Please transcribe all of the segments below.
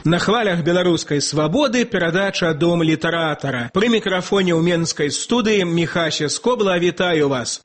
На хвалях беларускай свабоды перадача «Дом літаратара». Пры мікрафоне ў менскай студыі Міхася Скобла, вітаю вас.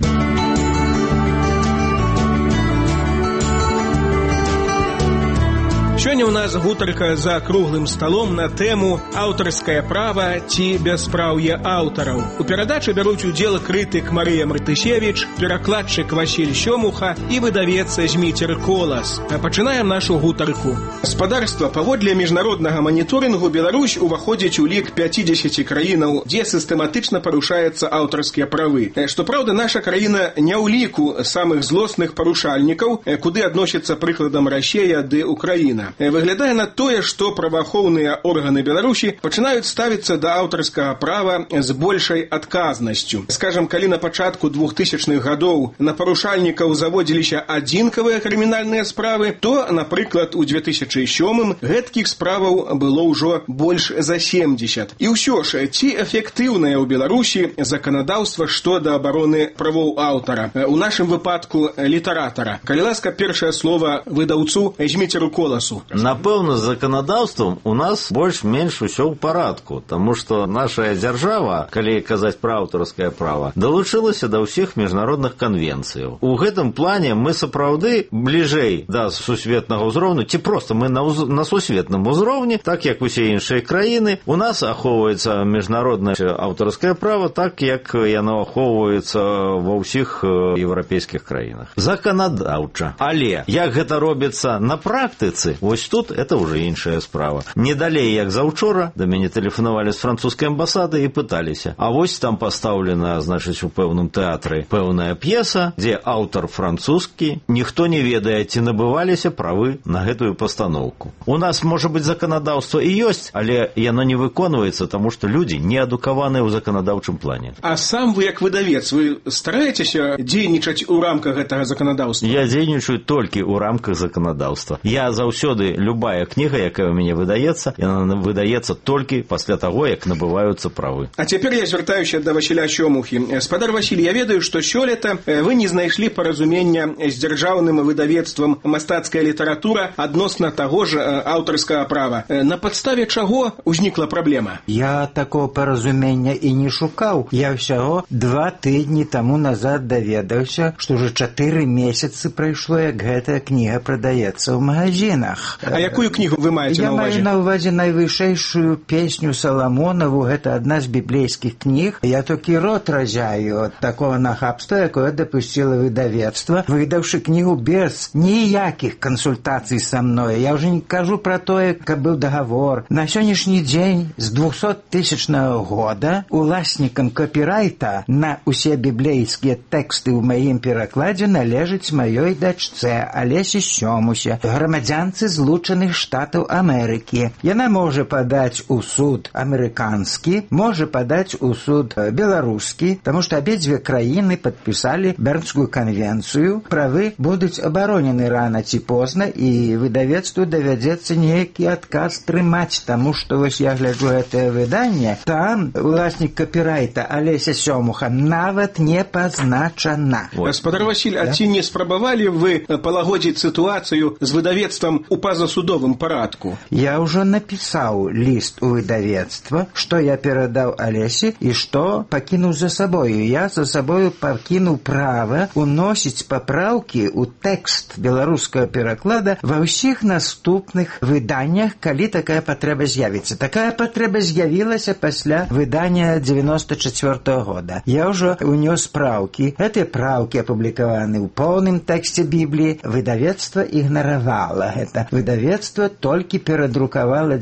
Сёння ў нас гутарка за круглым сталом на тэму «Аўтарскае права ці бяспраўе аўтараў». У перадачы бяруць удзел крытык Марыя Мартышевіч, перакладчык Васіль Сёмуха і выдавец Зміцер Колас. Пачынаем нашу гутарку. Гаспадарства, паводле міжнароднага маніторынгу Беларусь уваходзіць у лік 50 краінаў, дзе сістэматычна парушаюцца аўтарскія правы. Што праўда, наша краіна не ў ліку самых злосных парушальнікаў, куды адносіцца прыкладам Расія ды Украіна. Выглядае на тое, што праваахоўныя органы Беларусі пачынаюць ставіцца да аўтарскага права з большай адказнасцю. Скажам, калі на пачатку 2000-х гадоў на парушальнікаў заводзіліся адзінкавыя крымінальныя справы, то, напрыклад, у 2007-м гэткіх справаў было ўжо больш за 70. І ўсё ж, ці эфектыўнае ў Беларусі заканадаўства што да абароны правоў аўтара? У нашым выпадку літаратара. Калі ласка, першае слова выдаўцу Зміцеру Коласу. Напэўна, з заканадаўствам у нас больш-менш усё ў парадку, таму што наша дзяржава, калі казаць пра аўтарскае права, далучылася да ўсіх міжнародных канвенцыяў. У гэтым плане мы сапраўды бліжэй да сусветнага ўзроўню, ці проста мы на сусветным узроўні, так як усе іншыя краіны, у нас ахоўваецца міжнароднае аўтарскае права так, як яно ахоўваецца ва ўсіх еўрапейскіх краінах. Заканадаўча. Але як гэта робіцца на практыцы, вось тут это уже іншая справа. Не далей, як заўчора, да мяне тэлефанавалі з французскай амбасады і пыталіся. А вось там пастаўлена, значыць, у пэўным тэатры пэўная п'еса, дзе аўтар французскі, ніхто не ведае, ці набываліся правы на гэтую пастаноўку. У нас, можа быць, заканадаўства і ёсць, але яно не выконваецца, таму што людзі не адукаваныя ў заканадаўчым плане. А сам вы, як выдавец, вы стараецеся дзейнічаць у рамках гэтага заканадаўства? Я дзейнічаю толькі ў рамках заканадаўства. Я заўсёды любая кніга, якая ў мяне выдаецца, яна выдаецца толькі пасля таго, як набываюцца правы. А цяпер я звяртаюся да Васіля Сёмухі. Спадар Васіль, я ведаю, што сёлета вы не знайшлі паразумення з дзяржаўным выдавецтвам «Мастацкая літаратура» адносна таго ж аўтарскага права. На падставе чаго ўзнікла праблема? Я такого паразумення і не шукаў. Я ўсяго 2 тыдні таму назад даведаўся, што ўжо 4 месяцы прайшло, як гэтая кніга прадаецца ў магазинах. А якую кнігу вы маеце на ўвазе? Я маю на ўвазе найвышэйшую песню Саламонаву, гэта адна з біблейскіх кніг. Я толькі рот разяю ад такого нахабства, якое дапусціла выдавецтва, выдаўшы кнігу без ніякіх кансультацый са мной. Я ўжо не кажу пра тое, каб быў дагавор. На сённяшні дзень з 200-тысячнага года уласнікам копірайта на усе біблейскія тэксты ў маім перакладзе належыць маёй дачцэ Алесе Сёмусе, грамадзянцы Злучаных Штатаў Амерыкі. Яна можа падаць у суд амерыканскі, можа падаць у суд беларускі, таму што абедзве краіны падпісалі Бернскую канвенцыю. Правы будуць абаронены рана ці позна, і выдавецтву давядзецца нейкі адказ трымаць, таму што вось я гляджу гэтае выданне, там уласнік копірайта Алеся Сёмуха нават не пазначана. Гаспадар Васіль, а ці не спрабавалі вы палагодзіць сітуацыю з выдавецтвам у пазасудовым парадку? Я ўжо напісаў ліст у выдавецтва, што я перадаў Алесе і што пакінуў за сабою. Я за сабою пакінуў права уносіць папраўкі ў тэкст беларускага пераклада ва ўсіх наступных выданнях, калі такая патрэба з'явіцца. Такая патрэба з'явілася пасля выдання 94-го года. Я ўжо унёс праўкі. Гэтыя праўкі апублікаваны ў поўным тэксце Бібліі. Выдавецтва ігнаравала гэта. Выдавецтва толькі перадрукавала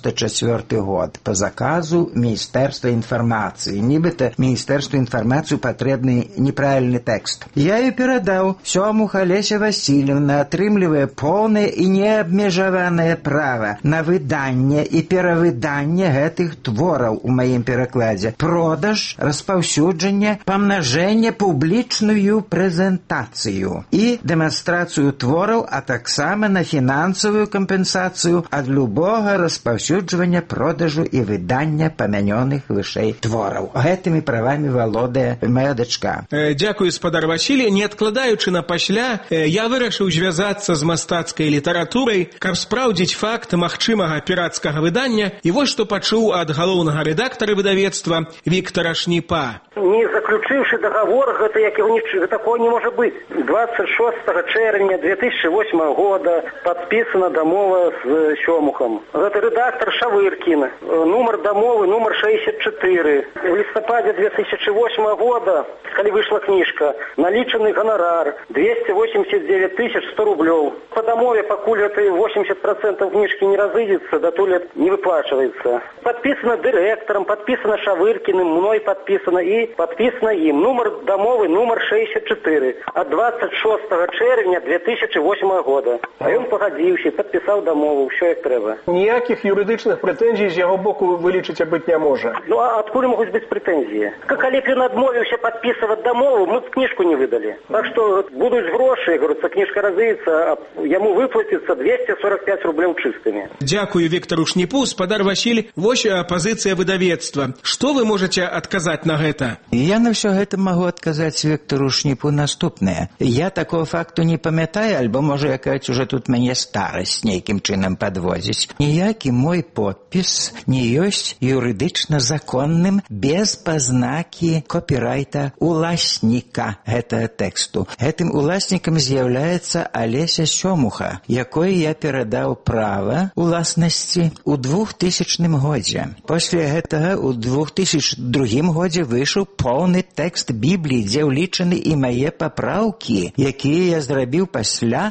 94 год по заказу Міністэрства інфармацыі. Нібыта Міністэрству інфармацыі патрэбны неправільны тэкст. Я і перадаў. Сёмуха Алеся Васильевна атрымлівае поўнае і неабмежаванае права на выданне і перавыданне гэтых твораў у маім перакладзе. Продаж, распаўсюджанне, памнажэнне, публічную прэзентацыю і дэманстрацыю твораў, а таксама на фінансавую фінансавую кампенсацыю ад любога распаўсюджвання, продажу і выдання памянёных вышэй твораў. Гэтымі правамі валодае моя дачка. Дзякую, спадар Васілі. Не адкладаючы на пасля, я вырашыў звязацца з мастацкай літаратурай, каб спраўдзіць факт магчымага пірацкага выдання, і вось што пачуў ад галоўнага рэдактара выдавецтва Віктара Шніпа. Не заключыўшы договор, гэта такого не можа быць. 26 чэрвеня 2008 года падпісана дамова з Сёмухам. Гэта рэдактар Шавыркін. Нумар дамовы, нумар 64. В лістападзе 2008 года, калі выйшла кніжка, налічаны ганарар 289 100 рублёў. По дамове, пакуль гэта 80% кніжкі не разыдзецца, датуль не выплачваецца. Падпісана дырэктарам, падпісана Шавыркіным, мной падпісана і падпісана ім. Нумар дамовы, нумар 64. Ад 26 чэрвеня 2008 года. А ён пагадзіўся, падпісаў дамову, ўсё як трэба. Ніякіх юрыдычных прэтэнзій з яго боку вы лічыце быць не можа. Ну а адкуль могуць быць прэтэнзіі? Калі б ён адмовіўся падпісваць дамову, мы б кніжку не выдалі. Так што будуць грошы, говорится, кніжка разыецца, а яму выплаціцца 245 рублёў чыстымі. Дзякую Віктару Шніпу. Спадар Васіль, вось пазіцыя выдавецтва. Што вы можаце адказаць на гэта? Я на ўсё гэта магу адказаць Віктару Шніпу наступнае. Я такого факту не памятаю, альбо, можа, якаць уже тут мяне старасць нейкім чынам падвозіць. Ніякі мой подпіс не ёсць юрыдычна законным без пазнакі копірайта уласніка гэтага тэксту. Гэтым уласнікам з'яўляецца Алеся Сёмуха, якой я перадаў права уласнасці ў 2000 годзе. Пасля гэтага ў 2002 годзе выйшаў поўны тэкст Бібліі, дзе ўлічаны і мае папраўкі, якія я зрабіў пасля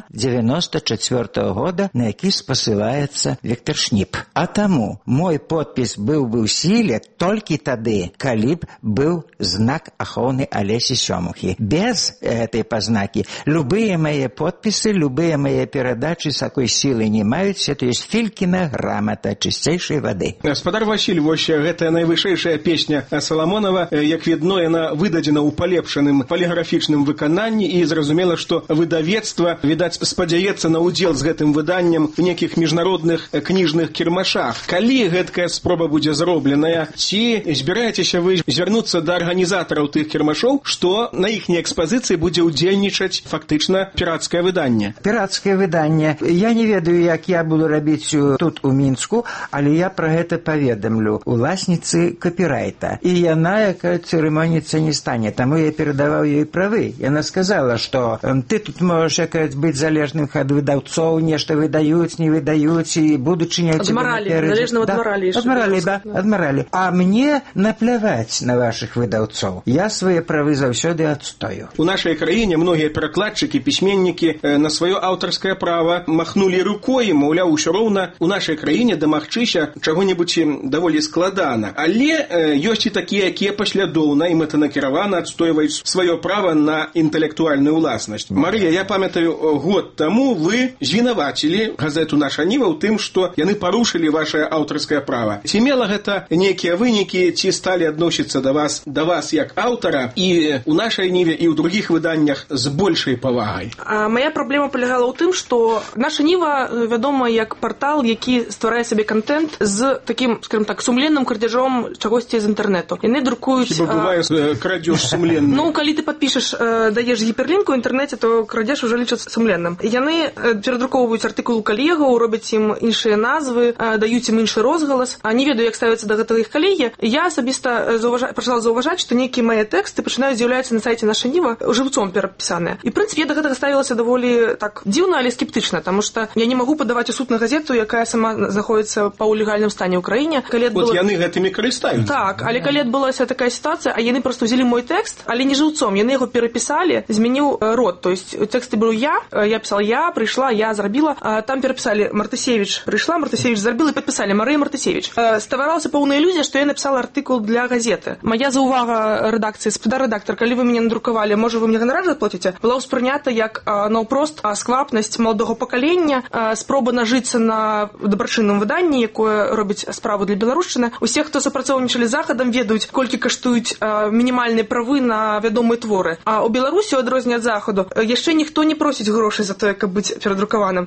94 года, на які спасылаецца Віктар Шніп. А таму мой подпіс быў бы ў сіле толькі тады, калі б быў знак ахоўны Алесі Сёмухі. Без гэтай пазнакі любыя мае подпісы, любыя мае перадачы сакой сілы не маюць, это ёсць Филькіна грамата чысцейшай вады. Спадар Васіль, вось гэтая найвышэйшая песня Саламонова, як відно, яна выдадзена ў палепшаным паліграфічным выкананні, і зразумела, што выдавецтва, відаць, спадзяецца на ўдзел з гэтым выданнем в некіх міжнародных кніжных кірмашах. Калі гэткая спроба будзе зробленая, ці збіраецеся вы звярнуцца да арганізатараў тых кірмашоў, што на іхняй экспазіцыі будзе ўдзельнічаць фактычна пірацкае выданне? Пірацкае выданне. Я не ведаю, як я буду рабіць тут у Мінску, але я пра гэта паведамлю уласніцы копірайта. І яна, якая цырымоніцца не стане, таму я перадаваў ёй правы. Яна сказала, што ты тут можаш якаць быць залежным ад выдаўцоў, нешта выдаюць, не выдаюць, і будучыня цябе наперадзе. Залежна ад маралі. Ад маралі, да, ад маралі. А мне напляваць на вашых выдаўцоў. Я свае правы заўсёды адстою. У нашай краіне многія перакладчыкі, пісьменнікі на сваё аўтарскае права махнулі рукой, маўляў, усё роўна у нашай краіне дамагчыся чаго-небудзь даволі складана. Але ёсць і такія, якія паслядоўна і мэтанакіравана адстойваюць сваё права на інтэлектуальную ўласнасць. Марыя, я памятаю, год таму вы звінавацілі газету «Наша Ніва» ў тым, што яны парушылі вашае аўтарскае права. Ці мела гэта нейкія вынікі, ці сталі адносіцца да вас як аўтара і ў нашай Ніве, і ў другіх выданнях з большай павагай? Мая праблема палягала ў тым, што «Наша Ніва» вядома як партал, які стварае сабе контент з такім, скажем так, сумленным крадзяжом чагосьці з інтэрнэту. Яны друкуюць... Хіба бывае крадзеж сумленны? Ну, калі ты падпішаш, даеш гіперлінк у інтэрнэце, то крадзеж уже лічыцца сумленным. Яны перадрукоўваюць артыкул калегаў, робяць ім іншыя назвы, даюць ім іншы розгалас. Не ведаю, як ставіцца да гэтага іх калегі. Я асабіста пачала заўважаць, што нейкія мае тэксты пачынаюць з'яўляцца на сайце «Наша Ніва» жыўцом перапісаныя. І, в прынцыпе, я да гэтага ставілася даволі так дзіўна, але скептычна, таму што я не магу падаваць у суд на газету, якая сама знаходзіцца па легальным стане ў краіне. Вот яны гэтымі карыстаюцца. Так, але калі адбылася такая сітуацыя, а яны проста ўзялі мой тэкст, але не жыўцом, яны яго перапісалі, змяніў род, то есть тэксты быў я пісала, я прыйшла, я зрабіла, там перапісалі Мартысевіч, прыйшла, Мартысевіч зрабіла і падпісалі Марыя Мартысевіч. Ставаралася пэўная ілюзія, што я напісала артыкул для газеты. Моя заўвага рэдакцыі, рэдактар, калі вы мяне надрукавалі, можа вы мне ганарар заплаціце, была ўспрынята як наўпрост сквапнасць маладога пакалення, спроба нажыцца на дабрачынным выданні, якое робіць справу для беларушчыны. Усе, хто супрацоўнічалі з захадам, ведаюць, колькі каштуюць мінімальныя правы на вядомыя творы. А ў Беларусі, у адрозненне ад захаду, яшчэ ніхто не просіць грошай за тое, каб быць перадрукаваным.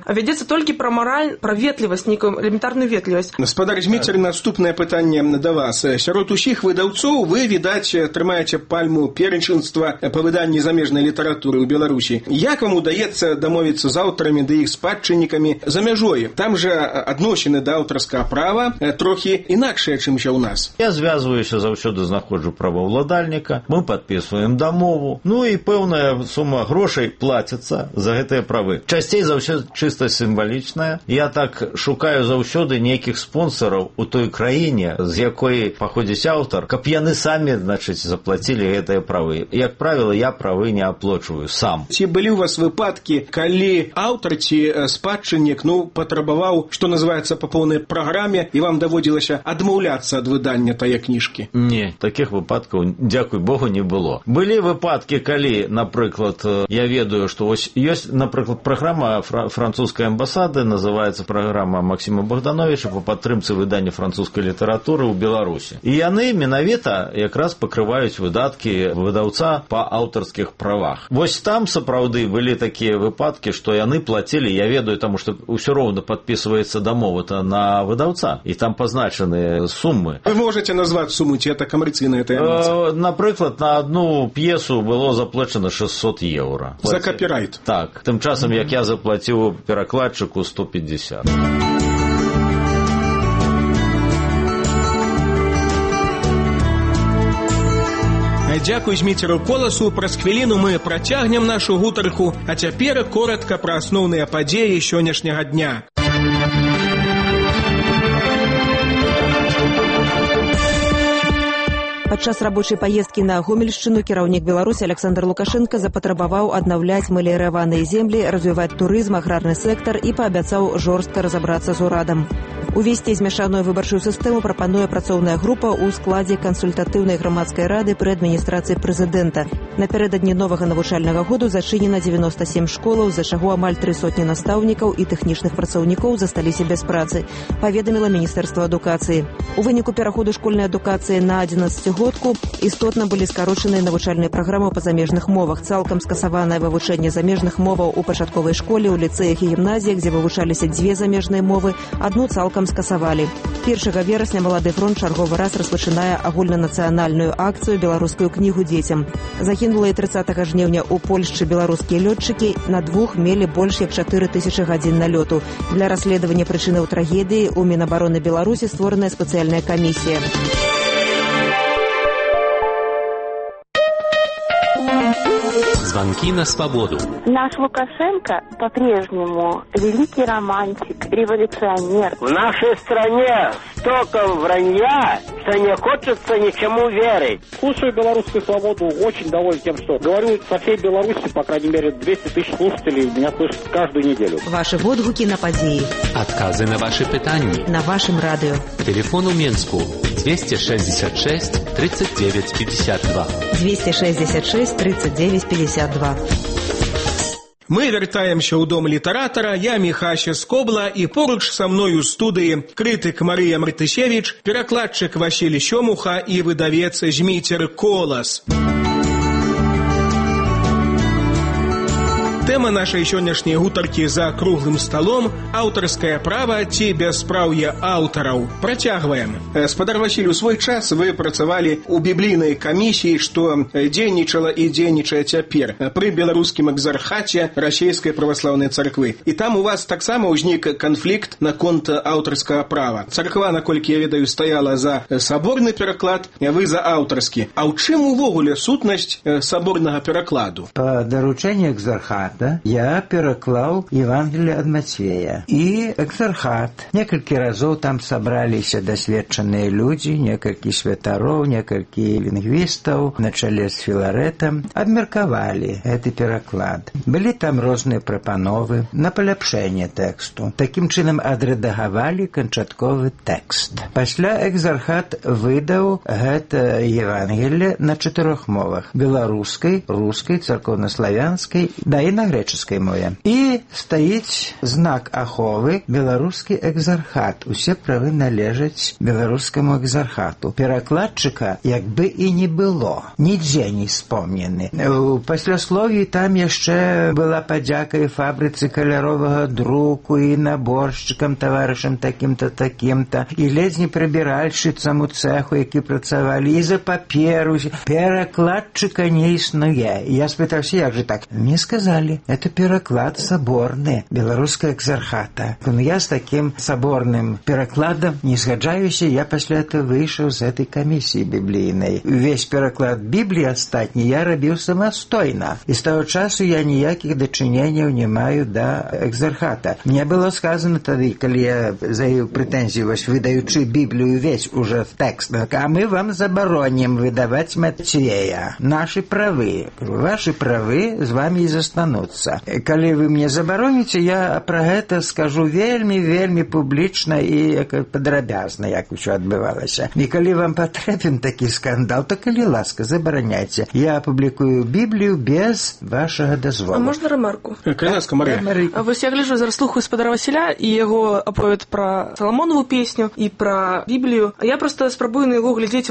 вядзецца толькі пра мараль, пра ветлівасць, нейкую элементарную ветлівасць. Гаспадар Зміцер, наступнае пытанне да вас. Сярод усіх выдаўцоў вы, відаць, трымаеце пальму першынства па выданні замежнай літаратуры ў Беларусі. Як вам удаецца дамовіцца з аўтарамі ды іх спадчыннікамі за мяжой? Там жа адносіны да аўтарскага права трохі інакшыя, чымся ў нас. Я звязваюся, заўсёды знаходжу праваўладальніка, мы падпісваем дамову, ну і пэўная сума грошай плаціцца за гэтыя правы. Часцей за ўсё чыста сімвалічная. Я так шукаю заўсёды нейкіх спонсораў у той краіне, з якой паходзіць аўтар, каб яны самі, значыць, заплацілі гэтыя правы. Як правіла, я правы не аплочваю сам. Ці былі ў вас выпадкі, калі аўтар ці спадчыннік, патрабаваў, што называецца, па поўнай праграме, і вам даводзілася адмаўляцца ад выдання тае кніжкі? Не, такіх выпадкаў, дзякуй Богу, не было. Былі выпадкі, калі, напрыклад, я ведаю, што вось ёсць, напрыклад, праграма французскай амбасады, называецца праграма Максіма Богдановича па падтрымцы выдання французскай літаратуры ў Беларусі. І яны менавіта якраз пакрываюць выдаткі выдаўца па аўтарскіх правах. Вось там сапраўды былі такія выпадкі, што яны плацілі, я ведаю, таму што ўсё роўна падпісваецца дамова-то на выдаўца, і там пазначаны сумы. Вы можете назваць суму, ці это камерцыйная таямніца? Напрыклад, на одну п'есу было заплачено 600 евро. За копірайт? Так. Тым часам, як я заплаціў перакладчыку 150. Дзякуй Зміцеру Коласу. Праз хвіліну мы працягнем нашу гутарку, а цяпер коратка пра асноўныя падзеі сённяшняга дня. Падчас рабочай паездкі на Гомельшчыну кіраўнік Беларусі Александр Лукашенко запатрабаваў аднаўляць мэліяраваныя землі, развіваць турызм, аграрны сектар і паабяцаў жорстка разабрацца з урадам. Увесці змяшаную выбарчую сістэму прапануе працоўная група ў складзе кансультатыўнай грамадскай рады пры адміністрацыі прэзідэнта. Напярэдадні новага навучальнага году зачынена 97 школаў, з-за чаго амаль 300 настаўнікаў і тэхнічных працаўнікоў засталіся без працы, паведаміла Міністэрства адукацыі. У выніку пераходу школьнай адукацыі на 11-годку істотна былі скарочаныя навучальныя праграмы па замежных мовах. Цалкам скасаванае вывучэнне замежных моваў у пачатковай школе, у ліцэях і гімназіях, дзе вывучаліся 2 замежныя мовы, адну цалкам скасавалі. 1 верасня Малады фронт чарговы раз распачынае агульнанацыянальную акцыю «Беларускую кнігу дзецям». Загінулыя 30 жніўня ў Польшчы беларускія лётчыкі на 2 мелі больш як 4000 гадзін налёту. Для расследавання прычынаў трагедыі ў Мінабароны Беларусі створаная спецыяльная камісія. Звонки на свободу. Наш Лукашенко по-прежнему великий романтик, революционер. В нашей стране столько вранья, что не хочется ничему верить. Слушаю белорусскую свободу, очень доволен тем, что говорю со всей Беларуси, по крайней мере, 200 тысяч слушателей меня слышат каждую неделю. Ваши водгуки на падзеі. Отказы на ваши пытанні. На вашем радио. Телефон у Менску 266 39 52. 266 39 52. Мы вяртаемся ў дом літаратара. Я Міхася Скобла, і поруч са мной у студыі крытык Марыя Мартышевіч, перакладчык Васіль Сёмуха і выдавец Зміцер Колас. Тэма нашай сённяшняй гутаркі за круглым сталом – аўтарскае права ці бяспраўе аўтараў. Працягваем. Спадар Васіль, у свой час вы працавалі ў біблійнай камісіі, што дзейнічала і дзейнічае цяпер пры беларускім экзархаце расійскай праваслаўнай царквы. І там у вас таксама ўзнік канфлікт наконт аўтарскага права. Царква, наколькі я ведаю, стаяла за саборны пераклад, вы за аўтарскі. А ў чым увогуле сутнасць саборнага перакладу? Па даручэнні экзархата я пераклаў Евангелие ад Мацвея. І экзархат. Некалькі разоў там сабраліся дасведчаныя людзі, некалькі святароў, некалькі лінгвістаў, на чале з Філарэтам, абмеркавалі гэты пераклад. Былі там розныя прапановы на паляпшэнне тэксту. Такім чынам адрэдагавалі канчатковы тэкст. Пасля экзархат выдаў гэта Евангелие на 4 мовах: беларускай, рускай, царкоўнаславянскай, да і на на грэчаскай мове. І стаіць знак аховы беларускі экзархат. Усе правы належаць беларускаму экзархату. Перакладчыка як бы і не было. Нідзе не спомнены. У пасляслові там яшчэ была падзяка і фабрыцы каляровага друку, і наборшчыкам, таварышам такім-то, такім-то, і ледзь не прыбіральшыцам у цэху, які працавалі, і за паперу. Перакладчыка не існуе. І я спытаўся, як же так? Мне сказалі, это пераклад саборны беларускага экзархата. Я з такім саборным перакладам не згаджаюся, я пасля этого выйшаў з этой камісіі біблійнай. Увесь пераклад Бібліі астатні я рабіў самастойна. І з таго часу я ніякіх дачыненняў не маю да экзархата. Мне было сказано тады, калі я заявіў прэтэнзію, вось выдаючы Біблію весь уже в тэкстах, а мы вам забаронім выдаваць Матцея. Наши правы. Ваши правы з вами і застануцца. Калі вы мне забароніце, я пра гэта скажу вельмі публічна і падрабязна, як усё адбывалася. І калі вам патрэбен такі скандал, то калі ласка, забараняйце. Я апублікую Біблію без вашага дазволу. А можна ремарку? Ласка, Марія. Вось я гляжу, зараз слухаю спадара Васіля і яго аповед пра Саламонову песню і пра Біблію. Я просто спрабую на яго глядзець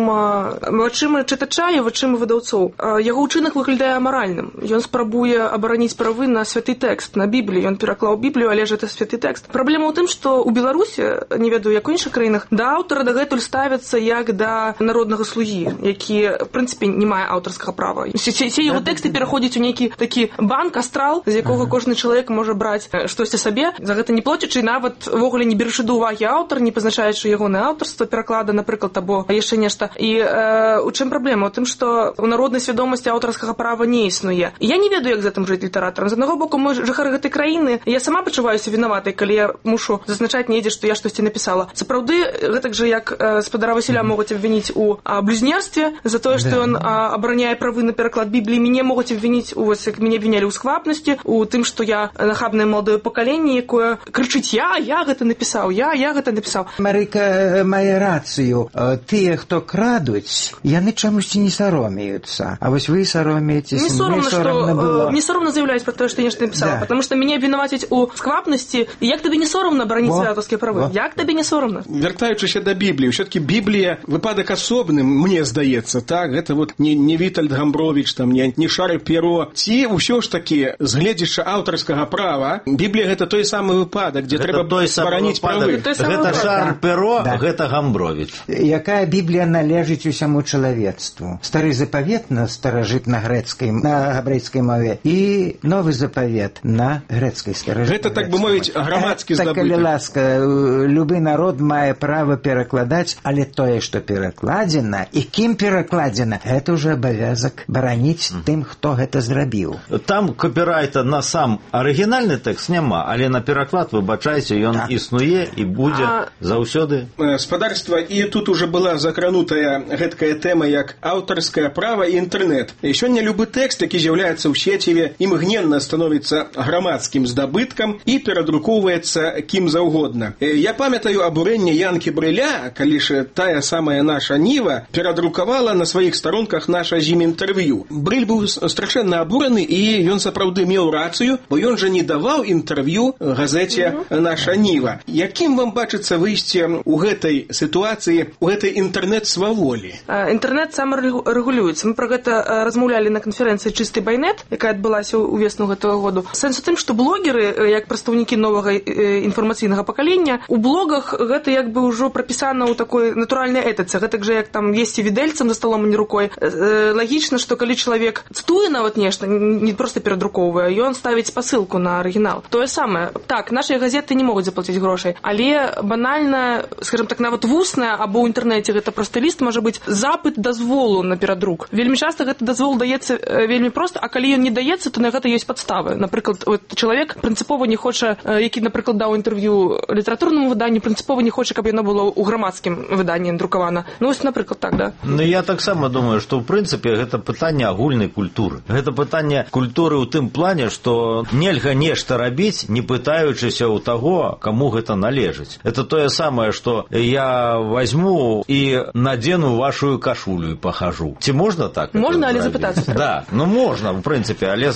вачыма чытача і вачыма выдаўцоў. Яго ўчынак выглядае амаральным. Ён спрабуе абараніць правы на святы тэкст, на Біблію. Ён пераклаў Біблію, але ж это святы тэкст. Праблема ў тым, што ў Беларусі, не ведаю, як у іншых краінах, да аўтара дагэтуль ставяцца як да народнага слугі, які, в прынцыпе, не мае аўтарскага права. Все яго тэксты пераходзяць у нейкі такі банк, астрал, з якога кожны чалавек можа браць штосьці сабе, за гэта не плоцячы, нават ввогуле не беручы да ўвагі аўтар, не пазначаючы ягонае аўтарства пераклада, напрыклад, або яшчэ нешта. І у чым праблема? У тым, што у народнай свядомасці аўтарскага права не існуе. Я не ведаю, як з гэтым жыць літаратарам. З аднаго боку, мы жыхары гэтай краіны, я сама пачуваюся вінаватай, калі я мушу зазначаць недзе, што я штосьці напісала. Сапраўды, гэтак жа, як спадара Васіля могуць абвініць у блюзнерстве за тое, што ён абараняе правы на пераклад Бібліі, мяне могуць абвініць, як мяне абвінялі ў сквапнасці, у тым, што я нахабнае маладое пакаленне, якое крычыць я гэта напісаў, я гэта напісаў. Марыка мае рацыю. Тыя, хто крадуць, яны чамусьці не саромеюцца. А вось вы саромеецеся. Не соромна, што мне соромна заявляць пра тое, што я нешта напісала, потому што мяне абвінавацяць у сквапнасці. Як табе не соромна абараніць свае аўтарскія правы? Як табе не соромна? Вяртаючыся да Бібліі, ўсё-такі Біблія выпадак асобным, мне здаецца, так, гэта вот не Вітальд Гамбровіч, там, не Шарль Перо. Ці ўсё ж такі, з гледзяча аўтарскага права, Біблія гэта той самы выпадак, дзе трэба бараніць правы. Гэта Шарль Перо, гэта Гамбровіч. Якая Біблія належыць усяму чалавецтву? Стары запавет на старажытна-грэцкай, на габрэйскай мове, і новы запавет на грэцкай старажытна-грэцкай. Гэта, так бы мовіць, грамадскі здабытак. Калі ласка, любы народ мае права перакладаць, але тое, што перакладзена, і кім перакладзена, гэта ўжо абавязак бараніць тым, хто гэта зрабіў. Там копірайта на сам арыгінальны тэкст няма, але на пераклад, выбачайце, ён існуе і будзе заўсёды. Спадарства, і тут уже была закранутая гэткая тэма, як аўтарскае права і інтэрнэт. І сёння любы тэкст, які з'яўляецца ў сеціве, імгненна становіцца грамадскім здабыткам і перадрукоўваецца кім заўгодна. Я памятаю абурэнне Янкі Брыля, калі ж тая самая наша Ніва перадрукавала на сваіх старонках наша з ім інтэрв'ю. Брыль быў страшэнна абураны, і ён сапраўды меў рацыю, бо ён жа не даваў інтэрв'ю газеце наша Ніва. Якім вам бачыцца выйсце ў гэтай сітуацыі, у гэтай інтэрнэт-сваволі? Інтэрнэт самарэгулюецца. Мы пра гэта размаўлялі на канферэнцыі «Чысты байнет», якая адбылася ў весну гэтага году. Сэнс у тым, што блогеры, як прадстаўнікі новага інфармацыйнага пакалення, у блогах гэта як бы ўжо прапісана ў такой натуральнай этыцы. Гэтак жа, як там есці відэльцам за сталом, а не рукой. Лагічна, што калі чалавек цытуе нават нешта, не проста перадрукоўвае, ён ставіць спасылку на арыгінал. Тое самае. Так, нашыя газеты не могуць заплаціць грошай, але банальна, скажем так, нават вусная або ў інтэрнэце гэта просты ліст можа быць запыт дазволу на перадрук. Вельмі часта гэты дазвол даецца вельмі проста, а калі ён не даецца, то на гэта ёсць падставы. Напрыклад, чалавек прынцыпова не хоча, які, напрыклад, даў інтэрв'ю літаратурнаму выданню, прынцыпова не хоча, каб яно было ў грамадскім выданні друкавана. Ну, вось, напрыклад, так, да. Ну, я таксама думаю, што, ў прынцыпе, гэта пытанне агульнай культуры. Гэта пытанне культуры ў тым плане, што нельга нешта рабіць, не пытаючыся ў таго, каму гэта належыць. Это тое самае, што я возьму і надзену вашу кашулю і пахажу. Ці можна так? Можна, але запытацца. Да, ну можна, в прынцыпе, але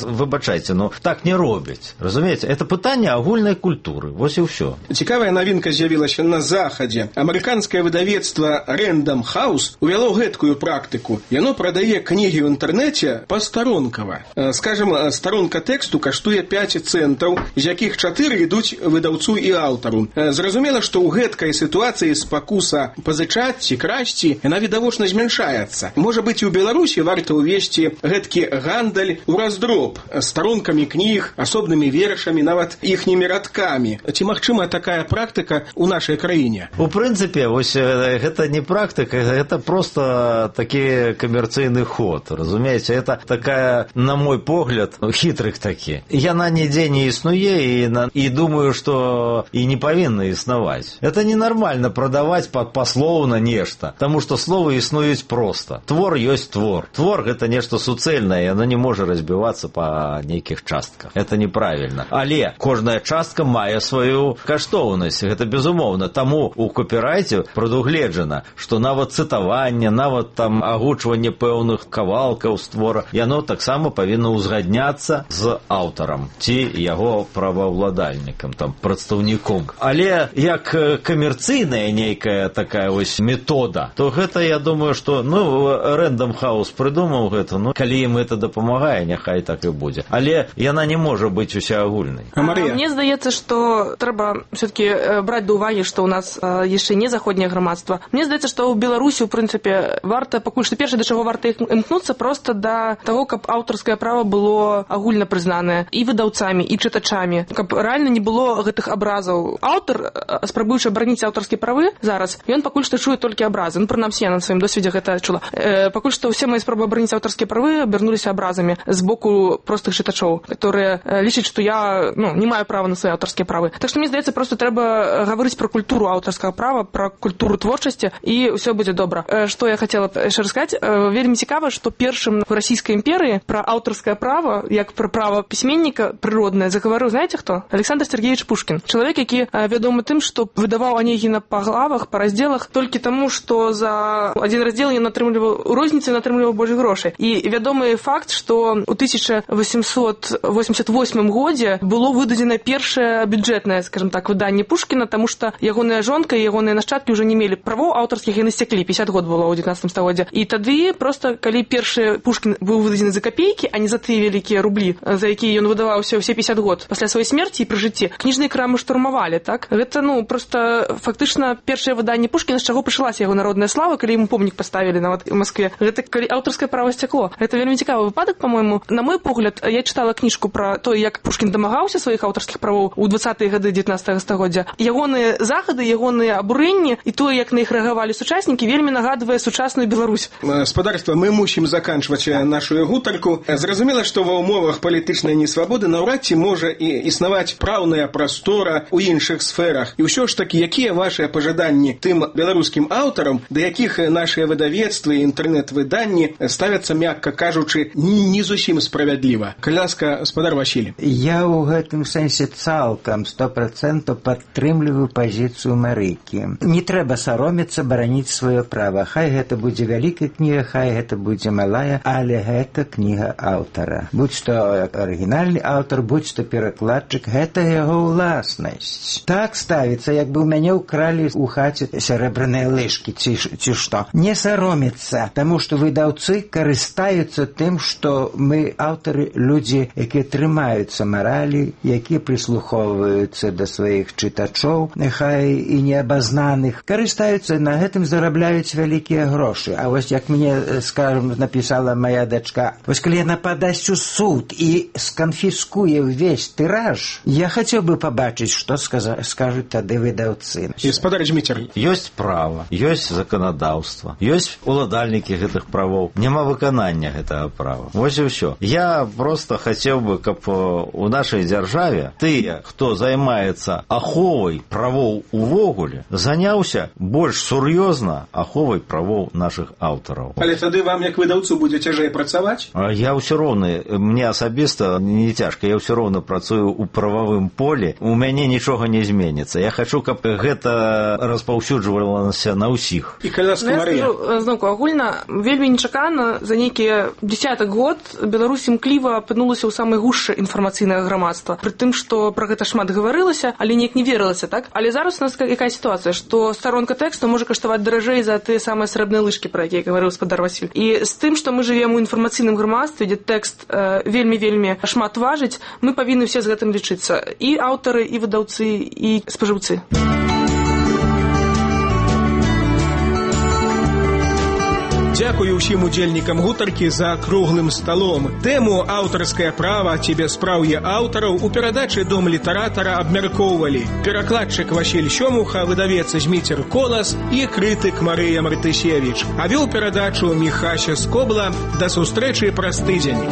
выбачайце, ну так не робяць, разумееце, это пытанне агульнай культуры, вось і ўсё. Цікавая навінка з'явілася на захадзе. Амерыканскае выдавецтва Random House увяло гэткую практыку. Яно прадае кнігі ў інтэрнэце пастаронкава. Скажем, старонка тэксту каштуе 5 цэнтаў, з якіх 4 ідуць выдаўцу і аўтару. Зразумела, што ў гэткай сітуацыі спакуса пазычаць ці красці, яна відавочна змяншаецца. Можа быць, у Беларусі варта ўвесці гэткі гандаль у раздроб старонкамі кніг, асобнымі вершамі, нават іхнімі радкамі. Ці магчыма такая практыка ў нашай краіне? У прынцыпе, вось гэта не практыка, гэта просто такі камерцыйны ход, разумееце, это такая, на мой погляд, хітрых такі. Яна нідзе не існуе і думаю, што і не павінна існаваць. Это ненармальна прадаваць паслоўна нешта, таму што словы існуюць проста. Твор ёсць твор. Твор гэта нешта суцэльнае, яно не можа разбівацца па нейкіх частках. Это неправільна. Але кожная частка мае сваю каштоўнасць, гэта безумоўна. Таму у копірайце прадугледжана, што нават цытаванне, нават там агучванне пэўных кавалкаў з твора, яно таксама павінна ўзгадняцца з аўтарам ці яго праваўладальнікам, там, прадстаўніком. Але як камерцыйная нейкая такая вось метода, то гэта, я думаю, што, Random House прыдумаў гэта, калі ім гэта дапамагае, няхай так і будзе. Але яна не можа быць усеагульнай. Мне здаецца, што трэба все-таки браць да ўвагі, што ў нас яшчэ не заходняе грамадства. Мне здаецца, што ў Беларусі, у прынцыпе, варта, пакуль што першае, да чаго варта імкнуцца, проста да таго, каб аўтарскае права было агульна прызнанае і выдаўцамі, і чытачамі, каб рэальна не было гэтых абразаў. Аўтар, спрабуючы абараніць аўтарскія правы зараз, ён пакуль што чуе толькі абразы. Прынамсі, я на сваім досведзе гэта чула. Пакуль што ўсе мае спробы абараніць аўтарскія правы абярнуліся абразамі з боку простых чытачоў, которые лічаць, што я не маю права на свае аўтарскія правы. Так што мне здаецца, проста трэба гаварыць пра культуру аўтарскага права, пра культуру творчасці, і ўсё будзе добра. Што я хацела яшчэ расказаць, вельмі цікава, што першым в расійскай імперыі пра аўтарскае права, як пра права пісьменніка прыроднае, загаварыў, знаеце хто? Александр Сергеевич Пушкін. Чалавек, які вядомы тым, што выдаваў Анегіна па главах, па раздзелах, толькі таму, што за адзін раздзел ён атрымліваў у розніцы, атрымліваў больш грошай. І вядомы факт, што ў 1888 годзе было выдадзена першае бюджэтнае, скажем так, выданне Пушкіна, таму што ягоная жонка і ягоныя нашчадкі ўжо не мелі правоў аўтарскіх, яны сцяклі, 50 год было ў 19 стагоддзе. І тады проста, калі першы Пушкін быў выдадзены за капейкі, а не за тыя вялікія рублі, за якія ён выдаваўся ўсе 50 год пасля сваёй смерці і пры жыцці, кніжныя крамы штурмавалі, так? Гэта, проста фактычна першае выданне Пушкіна, з чаго пачалася яго народная слава, калі яму помнік паставілі нават у Маскве. Гэта калі аўтарскае права сцякло. Гэта вельмі цікавы выпадак, па-мойму. На мой погляд, я чытала кніжку пра то, як Пушкін дамагаўся сваіх аўтарскіх правоў у 20-е гады 19 стагоддзя. Ягоныя захады, ягоныя абурэнні і тое, як на іх рэагавалі сучаснікі, вельмі нагадвае сучасную Беларусь. Спадарства, мы мусім заканчваць нашу гутарку. Зразумела, што ва ўмовах палітычнай несвабоды наўрад ці можа і існаваць праўная прастора ў іншых сферах. І ўсё ж такі, якія вашыя пажаданні тым беларускім аўтарам, да якіх нашыя выдавецтвы і інтэрнэт-выданні ставяцца, мякка кажучы, не зусім справядліва. Калі ласка, спадар Васіль. Я ў гэтым сэнсе цалкам 100% падтрымліваю пазіцыю Марыкі. Не трэба саромецца бараніць сваё права. Хай гэта будзе вялікая кніга, хай гэта будзе малая, але гэта кніга аўтара. Будь-што арыгінальны аўтар, будь-што перакладчык, гэта яго ўласнасць. Так ставіцца, як бы ў мяне ўкралі ў хаце сярэбраныя лыжкі, ці што. Не саромецца, таму што выдаўцы карыстаюцца тым, што мы, аўтары, людзі, якія трымаюцца маралі, якія прыслухоўваюцца да сваіх чытачоў, няхай і неабазнаных, карыстаюцца, на гэтым зарабляюць вялікія грошы. А вось як мне, скажем, напісала моя дачка, вось калі яна падасць у суд і сканфіскуе ўвесь тыраж, я хацеў бы пабачыць, што скажуць тады выдаўцы. Гаспадар Зміцер. Ёсць права, ёсць заканадаўства, ёсць уладальнікі гэтых правоў, няма выканання гэтага права. Вось і ўсё. Я просто хацеў бы, каб у нашай дзяржаве тыя, хто займаецца аховай правоў увогуле, заняўся больш сур'ёзна аховай правоў нашых аўтараў. Але тады вам, як выдаўцу, будзе цяжэй працаваць? Я ўсё роўна, мне асабіста не цяжка, я ўсё роўна працую ў прававым полі, у мяне нічога не зменіцца. Я хачу, каб гэта распаўсюджвалася на ўсіх. І калі ласка, Марыя. Зноўку, агульна, вельмі нечакана за нейкі 10 год Беларусь імкліва асабліва апынулася ў самай гушчы інфармацыйнага грамадства. Пры тым, што пра гэта шмат гаварылася, але неяк не верылася, так? Але зараз у нас якая сітуацыя, што старонка тэксту можа каштаваць даражэй за тыя самыя срэбныя лыжкі, пра якія гаварыў гаспадар Васіль. І з тым, што мы жывем у інфармацыйным грамадстве, дзе тэкст вельмі-вельмі шмат важыць, мы павінны ўсе з гэтым лічыцца. І аўтары, і выдаўцы, і спажыўцы. Дзякую ўсім удзельнікам гутаркі за круглым сталом. Тэму «Аўтарскае права ці бяспраўе аўтараў» у перадачы «Дом літаратара» абмяркоўвалі перакладчык Васіль Сёмуха, выдавец Зміцер Колас і крытык Марыя Мартысевіч. А вёў перадачу Міхася Скобла. Да сустрэчы праз тыдзень.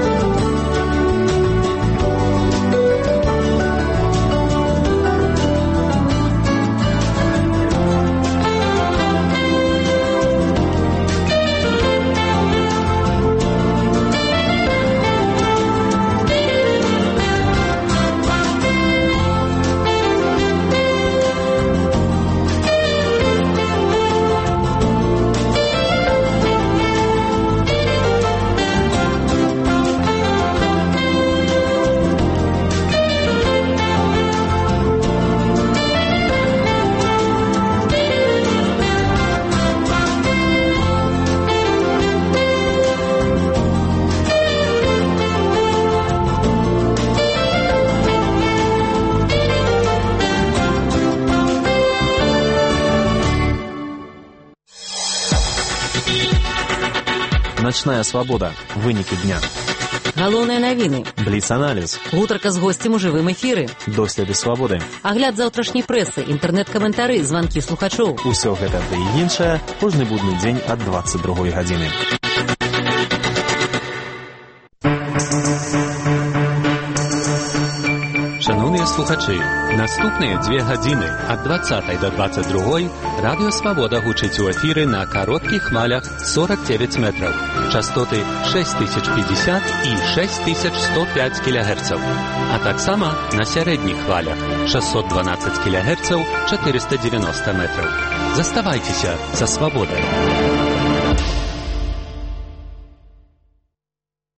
Ночная свабода. Вынікі дня. Галоўныя навіны. Бліц-аналіз. Гутарка з госцем у жывым эфіры. Доследы свабоды. Агляд заўтрашняй прэсы, інтэрнэт-каментары, званкі слухачоў. Усё гэта ды і іншае кожны будны дзень ад 22 гадзіны. Шановныя слухачы, наступныя 2 гадзіны ад 20 до 22 радыё «Свабода» гучыць у эфіры на кароткіх хвалях 49 метраў, частоты 6050 і 6105 кГц, а таксама на сярэдніх хвалях 612 кГц 490 метраў. Заставайцеся са «Свабодай».